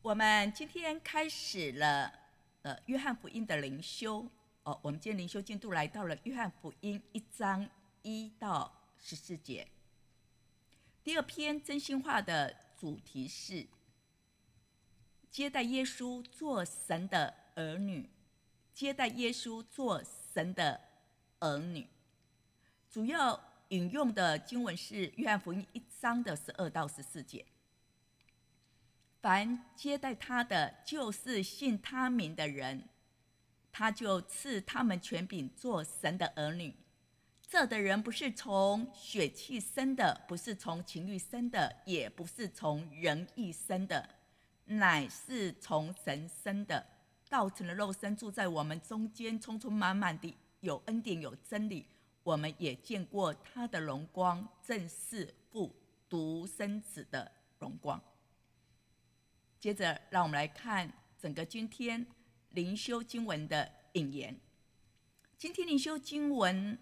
我们今天开始了约翰福音的灵修我们今天灵修进度来到了约翰福音1章1到14节。第二篇真心话的主题是接待耶稣做神的儿女，接待耶稣做神的儿女。主要引用的经文是约翰福音1章的12到14节。凡接待他的，就是信他名的人，他就赐他们权柄做神的儿女。这的人不是从血气生的，不是从情欲生的，也不是从人意生的，乃是从神生的。道成了肉身，住在我们中间，充充满满的有恩典有真理。我们也见过他的荣光，正是父独生子的荣光。接着让我们来看整个今天灵修经文的引言。今天灵修经文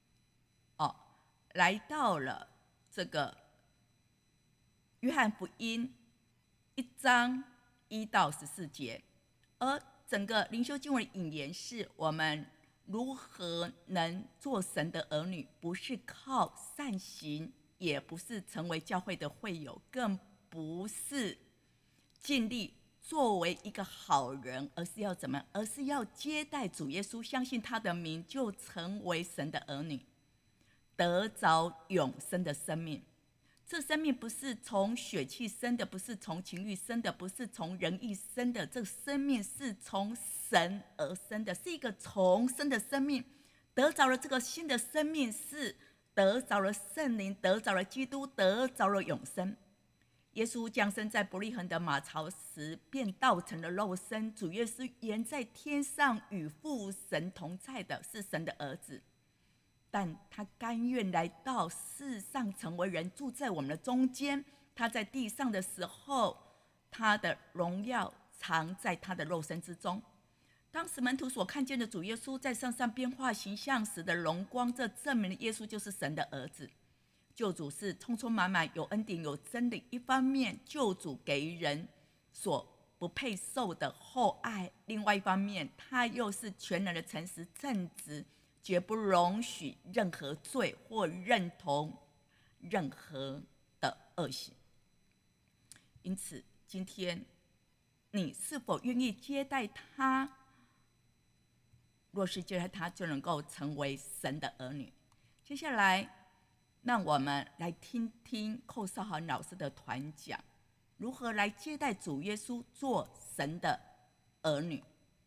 来到了这个约翰福音1章1到14节，而整个灵修经文的引言是我们如何能做神的儿女，不是靠善行，也不是成为教会的会友，更不是尽力作为一个好人，而是要怎么？而是要接待主耶稣，相信他的名，就成为神的儿女，得着永生的生命。这生命不是从血气生的，不是从情欲生的，不是从人意生的，这生命是从神而生的，是一个重生的生命。得着了这个新的生命，是得着了圣灵，得着了基督，得着了永生。耶稣降生在伯利恒的马槽时，便道成了肉身。主耶稣原在天上与父神同在的，是神的儿子，但他甘愿来到世上成为人，住在我们的中间。他在地上的时候，他的荣耀藏在他的肉身之中。当时门徒所看见的主耶稣在山上变化形象时的荣光，这证明了耶稣就是神的儿子。救主是充充满满有恩典有真理，一方面救主给人所不配受的厚爱，另外一方面他又是全然的诚实正直，绝不容许任何罪或认同任何的恶行。因此今天你是否愿意接待他？若是接待他，就能够成为神的儿女。接下来让我们来听听寇少涵老师的团讲，如何来接待主耶稣做神的儿女。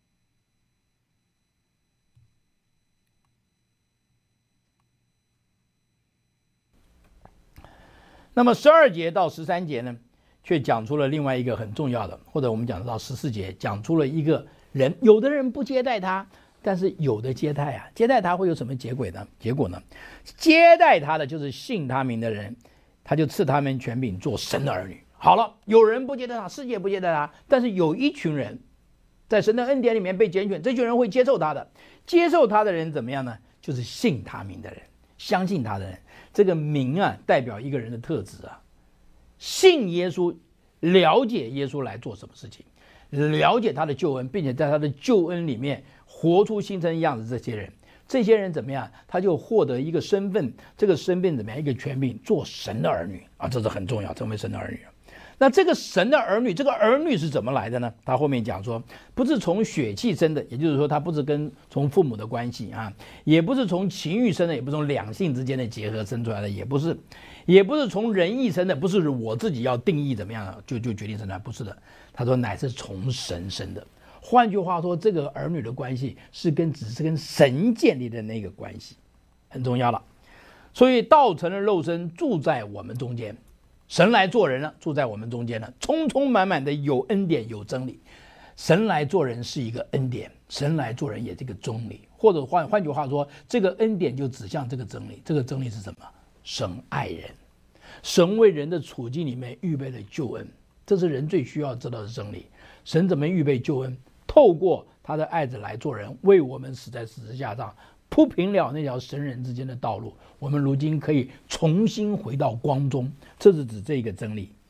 那么12节到13节呢，却讲出了另外一个很重要的，或者我们讲到14节，讲出了一个人，有的人不接待他，但是有的接待啊，接待他会有什么结果呢？接待他的就是信他名的人，他就赐他们权柄做神的儿女。好了，有人不接待他，世界不接待他，但是有一群人在神的恩典里面被拣选，这群人会接受他的。接受他的人怎么样呢？就是信他名的人，相信他的人。这个名啊，代表一个人的特质啊。信耶稣，了解耶稣来做什么事情，了解他的救恩，并且在他的救恩里面活出新生样子。这些人怎么样？他就获得一个身份，这个身份怎么样？一个权柄，做神的儿女啊，这是很重要，成为神的儿女。那这个神的儿女，这个儿女是怎么来的呢？他后面讲说，不是从血气生的，也就是说，他不是从父母的关系啊，也不是从情欲生的，也不是从两性之间的结合生出来的，也不是从人意生的，不是我自己要定义怎么样就决定生的，不是的。他说，乃是从神生的。换句话说，这个儿女的关系只是跟神建立的那个关系，很重要了。所以道成了肉身，住在我们中间。神来做人了，住在我们中间了，充充满满的有恩典有真理。神来做人是一个恩典，神来做人也是一个真理，或者换句话说，这个恩典就指向这个真理。这个真理是什么？神爱人，神为人的处境里面预备了救恩，这是人最需要知道的真理。神怎么预备救恩？透过他的爱子来做人，为我们死在十字架上，铺平了那条神人之间的道路，我们如今可以重新回到光中。这是指这个真理。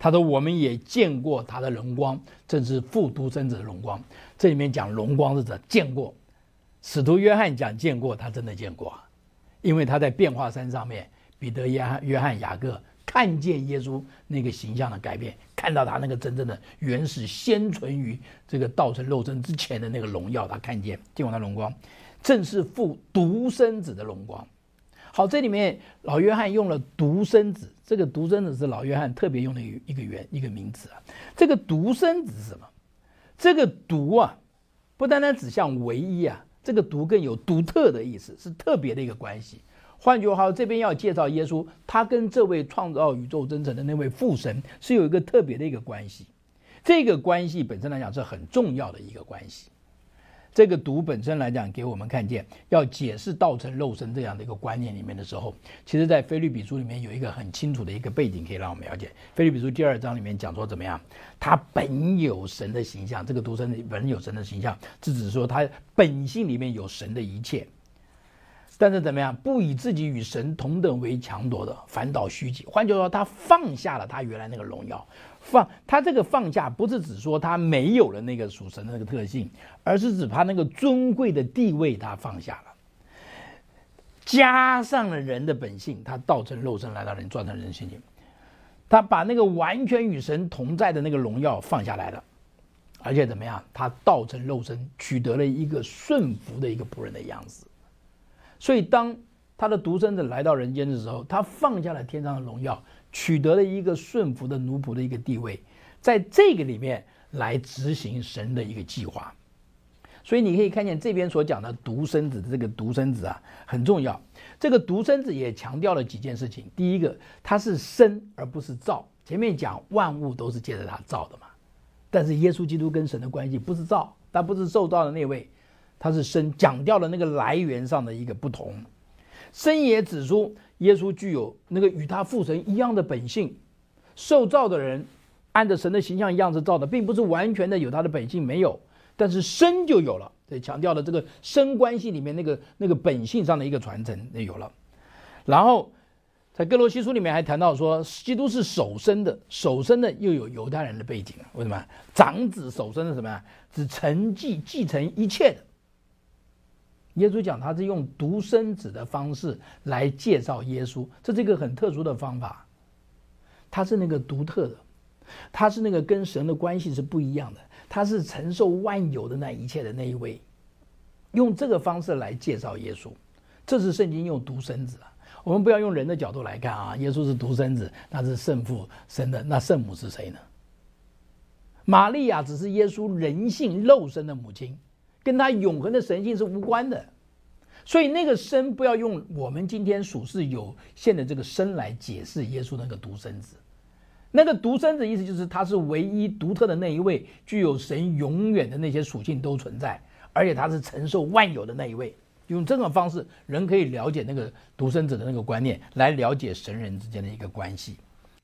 他说我们也见过他的荣光，正是父独生子的荣光。这里面讲荣光是指见过，使徒约翰讲见过，他真的见过啊，因为他在变化山上面，彼得、约翰、雅各看见耶稣那个形象的改变，看到他那个真正的原始先存于这个道成肉身之前的那个荣耀，他看见过他荣光，正是父独生子的荣光。好，这里面老约翰用了独生子，这个独生子是老约翰特别用的一个名词啊。这个独生子是什么？这个独啊，不单单指向唯一啊，这个独更有独特的意思，是特别的一个关系。换句话说，这边要介绍耶稣，他跟这位创造宇宙真神的那位父神是有一个特别的一个关系。这个关系本身来讲是很重要的一个关系。这个独本身来讲，给我们看见要解释道成肉身这样的一个观念里面的时候，其实在腓立比书里面有一个很清楚的一个背景可以让我们了解。腓立比书第2章里面讲说怎么样，他本有神的形象，这个独生子本有神的形象，是指说他本性里面有神的一切，但是怎么样，不以自己与神同等为强夺的，反倒虚己。换句话说，他放下了他原来那个荣耀。他这个放下不是指说他没有了那个属神的那个特性，而是指他那个尊贵的地位他放下了，加上了人的本性，他道成肉身来到人，造成人性情，他把那个完全与神同在的那个荣耀放下来了，而且怎么样，他道成肉身，取得了一个顺服的一个仆人的样子。所以当他的独生子来到人间的时候，他放下了天上的荣耀，取得了一个顺服的奴仆的一个地位，在这个里面来执行神的一个计划。所以你可以看见这边所讲的独生子的这个独生子啊很重要。这个独生子也强调了几件事情。第一个，他是生而不是造。前面讲万物都是借着他造的嘛，但是耶稣基督跟神的关系不是造，他不是受造的那位，他是生，讲掉了那个来源上的一个不同。生也指出耶稣具有那个与他父神一样的本性，受造的人按着神的形象样子造的，并不是完全的有他的本性，没有，但是生就有了。对，强调了这个生关系里面那个本性上的一个传承就有了。然后在哥罗西书里面还谈到说，基督是首生的，首生的又有犹太人的背景，为什么？长子首生的什么呀？只继承一切的。耶稣讲他是用独生子的方式来介绍耶稣，这是一个很特殊的方法，他是那个独特的，他是那个跟神的关系是不一样的，他是承受万有的那一切的那一位，用这个方式来介绍耶稣，这是圣经用独生子啊。我们不要用人的角度来看啊，耶稣是独生子，那是圣父生的，那圣母是谁呢？玛利亚只是耶稣人性肉身的母亲，跟他永恒的神性是无关的。所以那个生不要用我们今天属世有限的这个生来解释耶稣那个独生子。那个独生子意思就是他是唯一独特的那一位，具有神永远的那些属性都存在，而且他是承受万有的那一位。用这种方式，人可以了解那个独生子的那个观念，来了解神人之间的一个关系。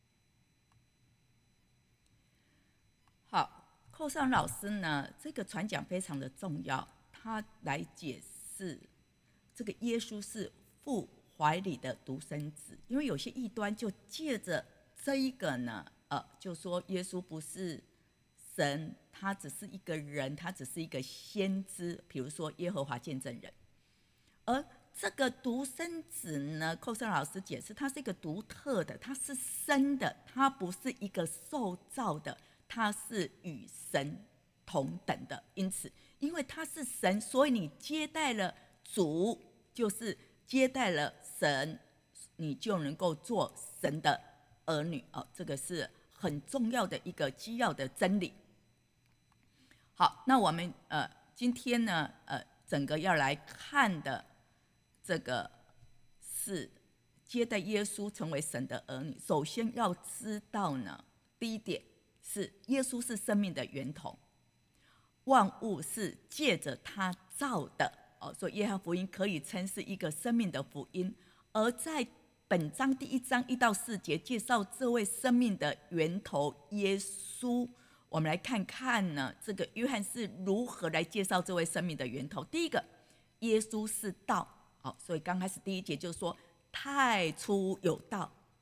好，寇尚老师呢，这个传讲非常的重要，他来解释这个耶稣是父怀里的独生子，因为有些异端就借着这一个呢，就说耶稣不是神，他只是一个人，他只是一个先知，比如说耶和华见证人。而这个独生子呢，寇尚老师解释，他是一个独特的，他是生的，他不是一个受造的，他是与神同等的。因此，因为他是神，所以你接待了主，就是接待了神，你就能够做神的儿女。这个是很重要的一个基要的真理。好，那我们今天呢整个要来看的这个是接待耶稣成为神的儿女。首先要知道呢，第一点是耶稣是生命的源头，万物是借着他造的。所以约翰福音可以称是一个生命的福音。而在本章第1章1到4节介绍这位生命的源头耶稣。我们来看看呢，这个约翰是如何来介绍这位生命的源头。第一个，耶稣是道。所以刚开始第1节就说太初有道，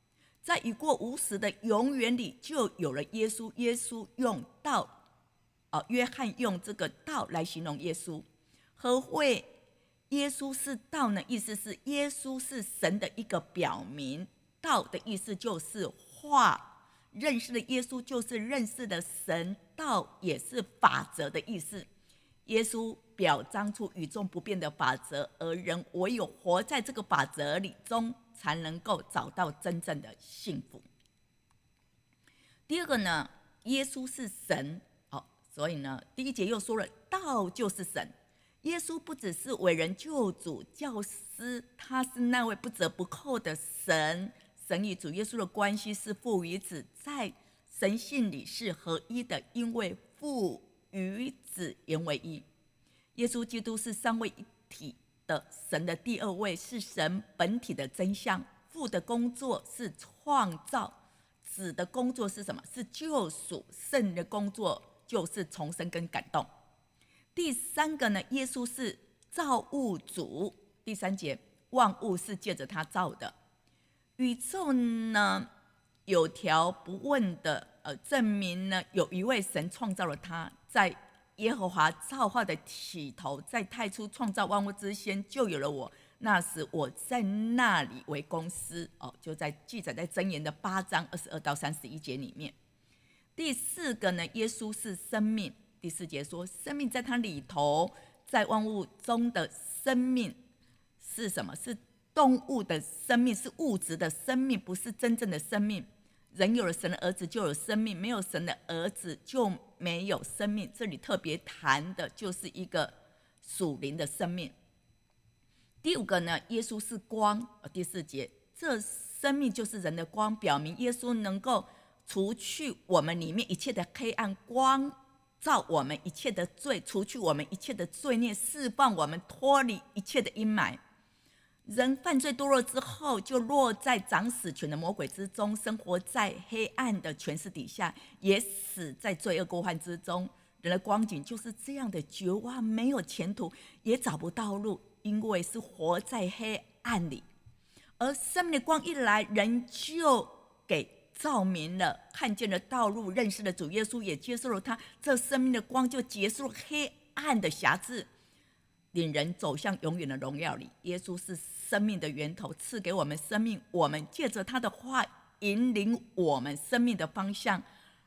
在已过无时的永远里，就有了耶稣。耶稣用道，约翰用这个道来形容耶稣。何谓耶稣是道呢？意思是耶稣是神的一个表明。道的意思就是话，认识的耶稣就是认识的神，道也是法则的意思。耶稣表彰出与众不变的法则，而人唯有活在这个法则里中，才能够找到真正的幸福。第二个呢，耶稣是神，所以呢，第一节又说了，道就是神。耶稣不只是为人救主、教师，他是那位不折不扣的神。神与主耶稣的关系是父与子，在神性里是合一的，因为父与子原为一。耶稣基督是三位一体的神的第二位，是神本体的真相。父的工作是创造，子的工作是什么？是救赎。圣灵的工作就是重生跟感动。第三个呢，耶稣是造物主。第三节，万物是借着他造的。宇宙呢，有条不紊的证明呢，有一位神创造了他。在耶和华造化的起头，在太初创造万物之先，就有了我。那时我在那里为公司，就在记载在箴言的8章22到31节里面。第四个呢，耶稣是生命。第4节说，生命在他里头，在万物中的生命是什么？是动物的生命，是物质的生命，不是真正的生命。人有了神的儿子就有生命，没有神的儿子就没有生命。这里特别谈的就是一个属灵的生命。第五个呢，耶稣是光。第4节，这生命就是人的光，表明耶稣能够除去我们里面一切的黑暗，光照我们一切的罪，除去我们一切的罪孽，释放我们脱离一切的阴霾。人犯罪堕落之后，就落在掌死权的魔鬼之中，生活在黑暗的权势底下，也死在罪恶过犯之中。人的光景就是这样的绝望，没有前途，也找不到路，因为是活在黑暗里。而生命的光一来，人就给照明了，看见了道路，认识了主耶稣，也接受了他。这生命的光就结束了黑暗的辖制，领人走向永远的荣耀里。耶稣是生命的源头，赐给我们生命，我们借着他的话引领我们生命的方向，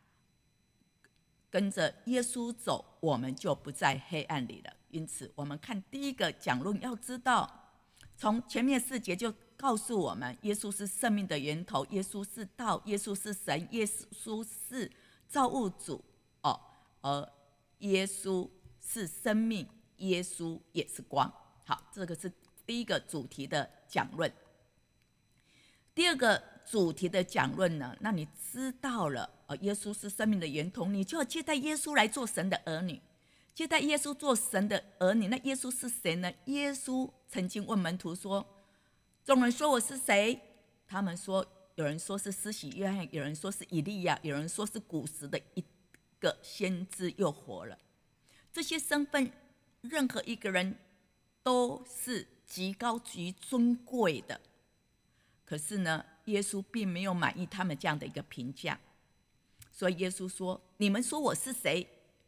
跟着耶稣走，我们就不在黑暗里了。因此我们看第一个讲论，要知道从前面4节就告诉我们，耶稣是生命的源头，耶稣是道，耶稣是神，耶稣是造物主，而耶稣是生命，耶稣也是光。好，这个是第一个主题的讲论。第二个主题的讲论呢，那你知道了耶稣是生命的源头，你就要接待耶稣来做神的儿女。接待耶稣做神的儿女，那耶稣是谁呢？耶稣曾经问门徒说，众人说我是谁？他们说，有人说是施洗约翰，有人说是以利亚，有人说是古时的一个先知又活了。这些身份任何一个人都是极高极尊贵的，可是呢，耶稣并没有满意他们这样的一个评价。所以耶稣说，你们说我是谁？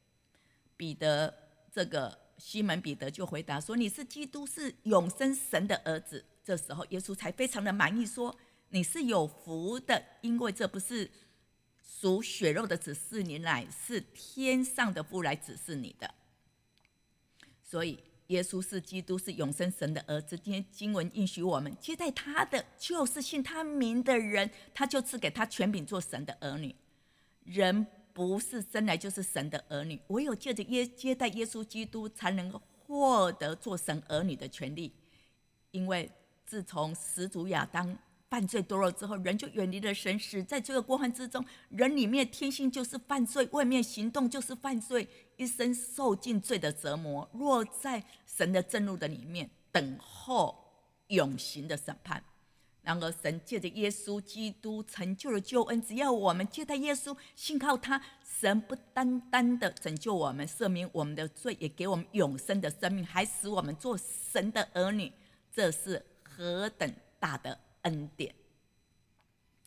西门彼得就回答说，你是基督，是永生神的儿子。这时候耶稣才非常的满意，说你是有福的，因为这不是属血肉的指示你，乃是天上的父来指示你的。所以耶稣是基督，是永生神的儿子。今天经文应许我们，接待他的就是信他名的人，他就赐给他权柄做神的儿女。人不是生来就是神的儿女，唯有借着接待耶稣基督，才能获得做神儿女的权利。因为自从始祖亚当犯罪堕落之后，人就远离了神，死在罪恶过犯之中。人里面天性就是犯罪，外面行动就是犯罪，一生受尽罪的折磨，落在神的震怒的里面，等候永刑的审判。然而神借着耶稣基督成就了救恩，只要我们接待耶稣，信靠他，神不单单的拯救我们，赦免我们的罪，也给我们永生的生命，还使我们做神的儿女。这是何等大的恩典！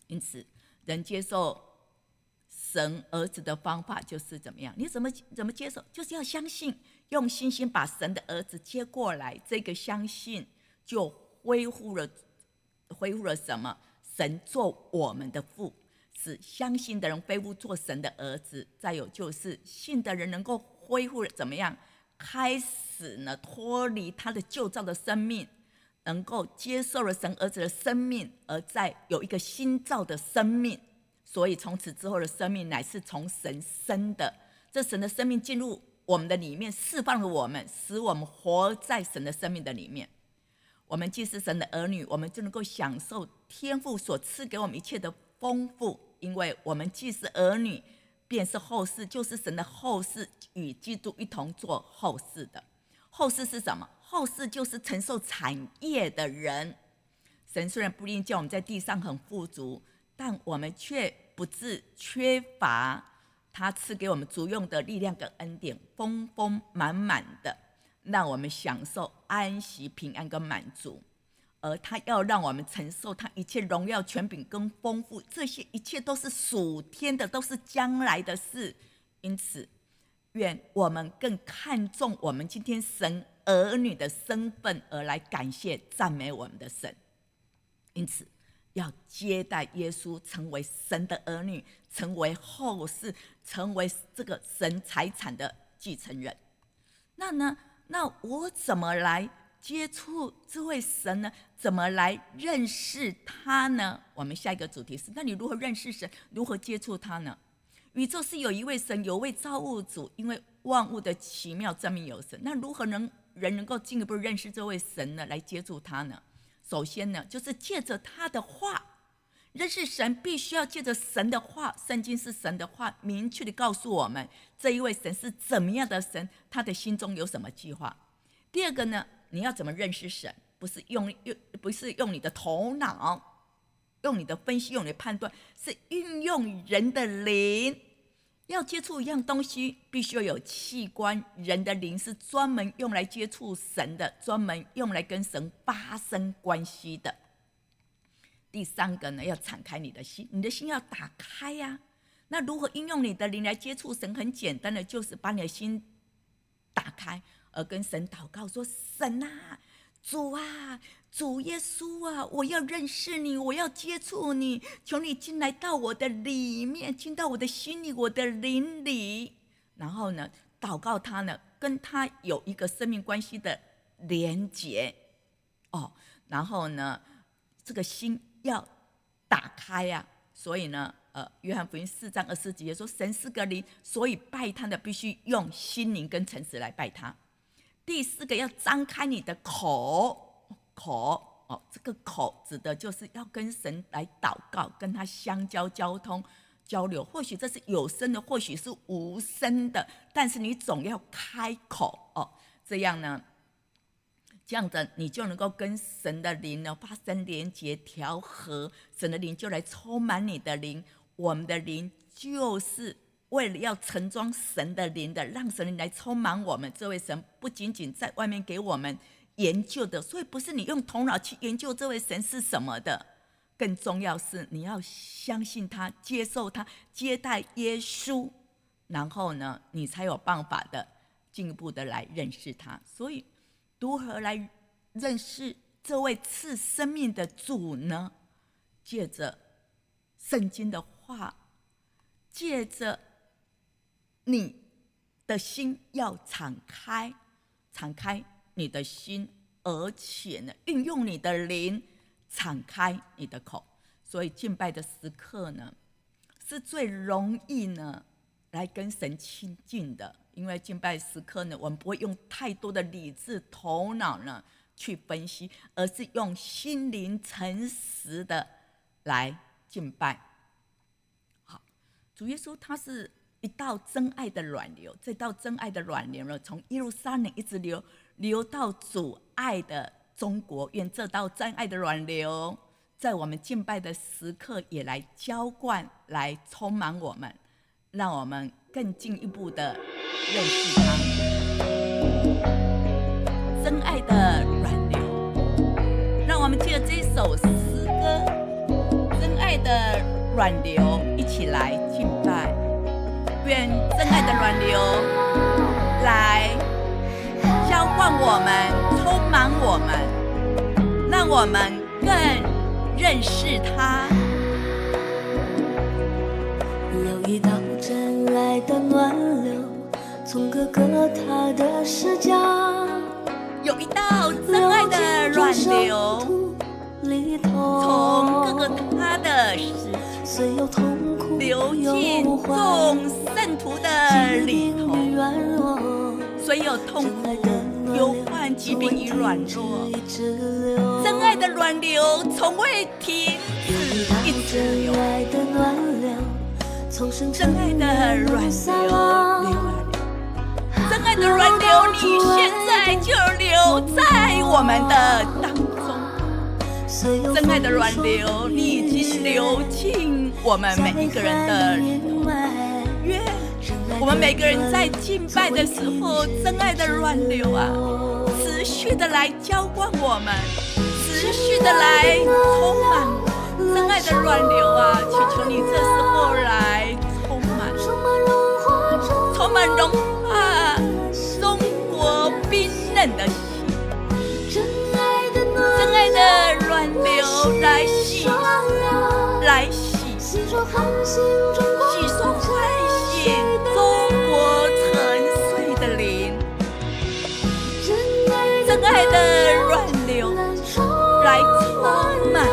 因此，人接受神儿子的方法就是怎么样？你怎么接受？就是要相信，用信心把神的儿子接过来。这个相信就恢复了什么？神做我们的父，使相信的人恢复做神的儿子。再有就是信的人能够恢复怎么样？开始呢脱离他的旧造的生命，能够接受了神儿子的生命，而再有一个新造的生命。所以从此之后的生命乃是从神生的，这神的生命进入我们的里面，释放了我们，使我们活在神的生命的里面。我们既是神的儿女，我们就能够享受天父所赐给我们一切的丰富，因为我们既是儿女，便是后世，就是神的后世，与基督一同做后世的。后世是什么？后世就是承受产业的人。神虽然不一定叫我们在地上很富足，但我们却不致缺乏他赐给我们足用的力量跟恩典，丰丰满满的让我们享受安息、平安跟满足。而他要让我们承受他一切荣耀、权柄跟丰富，这些一切都是属天的，都是将来的事。因此愿我们更看重我们今天神儿女的身份，而来感谢赞美我们的神。因此要接待耶稣，成为神的儿女，成为后世，成为这个神财产的继承人。那我怎么来接触这位神呢？怎么来认识他呢？我们下一个主题是：那你如何认识神？如何接触他呢？宇宙是有一位神，有位造物主，因为万物的奇妙证明有神。那如何人能够进一步认识这位神呢？来接触他呢？首先呢，就是借着他的话。认识神必须要借着神的话，圣经是神的话，明确地告诉我们这一位神是怎么样的神，他的心中有什么计划。第二个呢，你要怎么认识神？不是用你的头脑，用你的分析，用你的判断，是运用人的灵。要接触一样东西，必须要有器官。人的灵是专门用来接触神的，专门用来跟神发生关系的。第三个呢，要敞开你的心，你的心要打开呀。那如何运用你的灵来接触神？很简单的，就是把你的心打开，而跟神祷告说：神啊，主啊，主耶稣啊，我要认识你，我要接触你，求你进来到我的里面，进到我的心里，我的灵里。然后呢，祷告他呢，跟他有一个生命关系的连结然后呢，这个心要打开呀。所以呢，约翰福音4章20节说，神是个灵，所以拜他的必须用心灵跟诚实来拜他。第四个，要张开你的口，这个口指的就是要跟神来祷告，跟他相交、交流。或许这是有声的，或许是无声的，但是你总要开口这样呢，这样子你就能够跟神的灵呢发生连结、调和，神的灵就来充满你的灵。我们的灵就是为了要盛装神的灵的，让神的灵来充满我们。这位神不仅仅在外面给我们研究的，所以不是你用头脑去研究这位神是什么的，更重要是你要相信他，接受他，接待耶稣，然后呢，你才有办法的进一步的来认识他。所以如何来认识这位赐生命的主呢？借着圣经的话，借着你的心要敞开你的心，而且呢，运用你的灵，敞开你的口。所以敬拜的时刻呢，是最容易呢来跟神亲近的。因为敬拜时刻呢，我们不会用太多的理智头脑呢去分析，而是用心灵诚实的来敬拜。好，主耶稣他是一道真爱的卵流，这道真爱的卵流呢，从耶路撒冷一直流到主爱的中国。愿这道真爱的卵流在我们敬拜的时刻也来浇灌，来充满我们，让我们更进一步的认识他。真爱的软流，让我们借着这首诗歌，真爱的软流一起来敬拜，愿真爱的软流来浇灌我们，充满我们，让我们更认识他。 有一道真爱的暖流，从哥哥他的视角， 有一道真爱的软流，从哥哥他的视角流进众圣徒的里头，虽有痛苦、忧患、疾病与软弱，真爱的软流从未停止，一直流。真爱的软流，流啊流，真爱的软流，你现在就流在我们的当中。真爱的软流，你已经流进我们每一个人的里头。愿我们每个人在敬拜的时候，真爱的软流啊，持续的来浇灌我们，持续的来充满真爱的软流啊！祈求你这时候来充满融化中国冰冷的心，真爱的软流来洗，洗刷唤醒中国沉睡的灵，真爱的软流来充满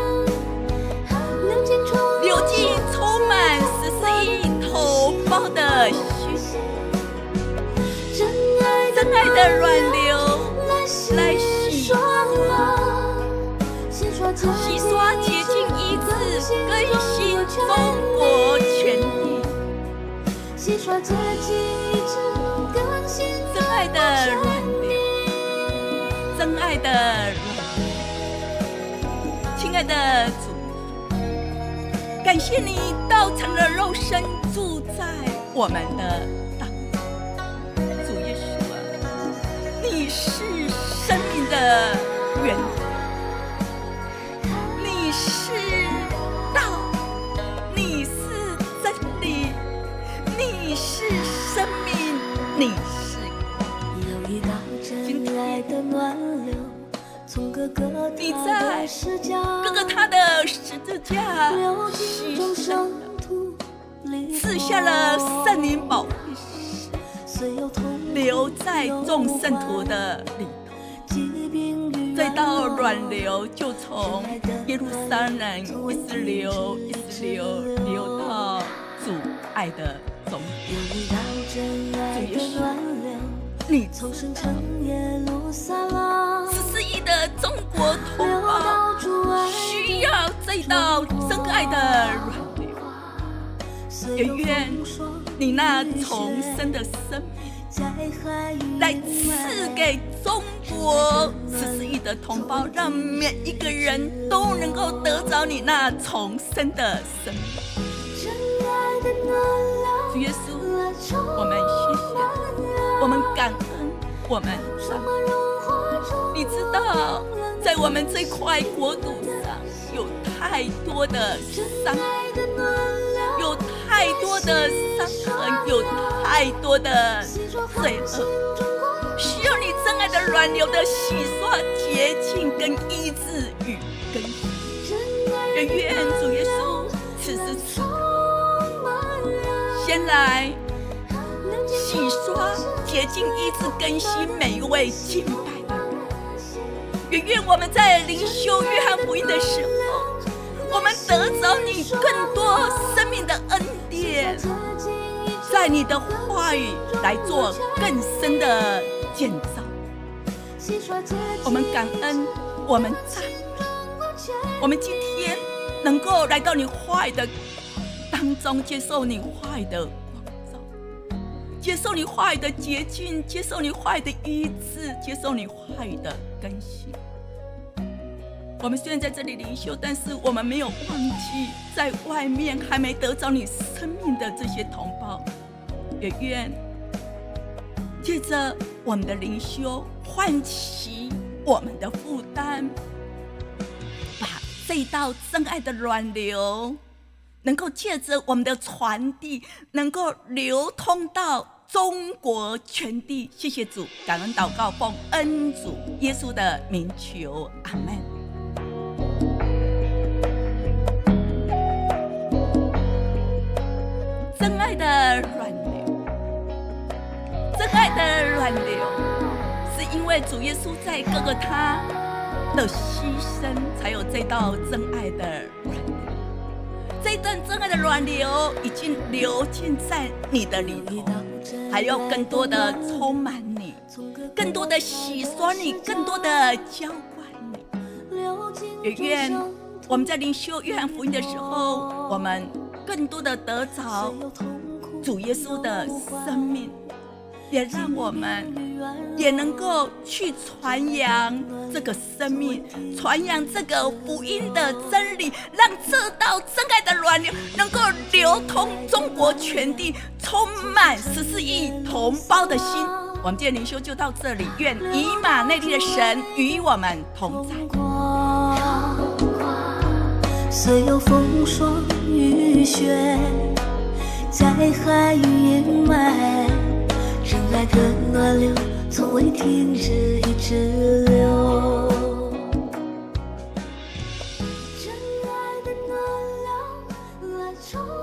流进充满14亿同胞的心，真爱的软流来洗刷洁净医治更新中国全地，真爱的软流，真爱的软流，亲爱的主，感谢你道成了肉身住在我们的当中。主耶稣啊，你是生命的源头，你是道，你是真理，你是生命，你是今天你在哥哥他的十字架牺牲了，赐下了圣灵宝贵师，留在众圣徒的里头。这道软流就从耶路撒冷一直流，一直流，流到主爱的终点。主耶稣，你知道14亿的中国同胞需要这道真爱的软流，也愿你那重生的生命来赐给中国14亿的同胞，让每一个人都能够得着你那重生的生命。主耶稣，我们谢谢，我们感恩，我们赞美。你知道，在我们这块国土上有太多的伤，有太多的伤痕，有太多的罪恶，需要你真爱的软流的洗刷、洁净跟医治与更新。也愿主耶稣此时此刻先来洗刷、洁净、医治、更新每一位敬拜的人。也愿我们在灵修约翰福音的时候，我们得着你更多生命的恩典，在你的话语来做更深的建造。我们感恩，我们赞美，我们今天能够来到你话语的当中，接受你话语的光照，接受你话语的洁净，接受你话语的医治，接受你话语的更新。我们虽然在这里灵修，但是我们没有忘记在外面还没得着你生命的这些同胞，也愿借着我们的灵修唤起我们的负担，把这道真爱的软流能够借着我们的传递，能够流通到中国全地。谢谢主，感恩祷告，奉恩主耶稣的名求，阿们。真爱的软流，真爱的软流，是因为主耶稣在各个他的牺牲，才有这道真爱的软流。这一段真爱的软流已经流进在你的里头，还有更多的充满你，更多的洗刷你，更多的浇灌你。也愿我们在灵修约翰福音的时候，我们更多的得着主耶稣的生命，也让我们也能够去传扬这个生命，传扬这个福音的真理，让这道真爱的软流能够流通中国全地，充满14亿同胞的心。我们今天灵修就到这里，愿以马内利的神与我们同在。 虽有风霜雨雪，在海与阴霾，真爱的暖流从未停止，一直流。真爱的暖流来充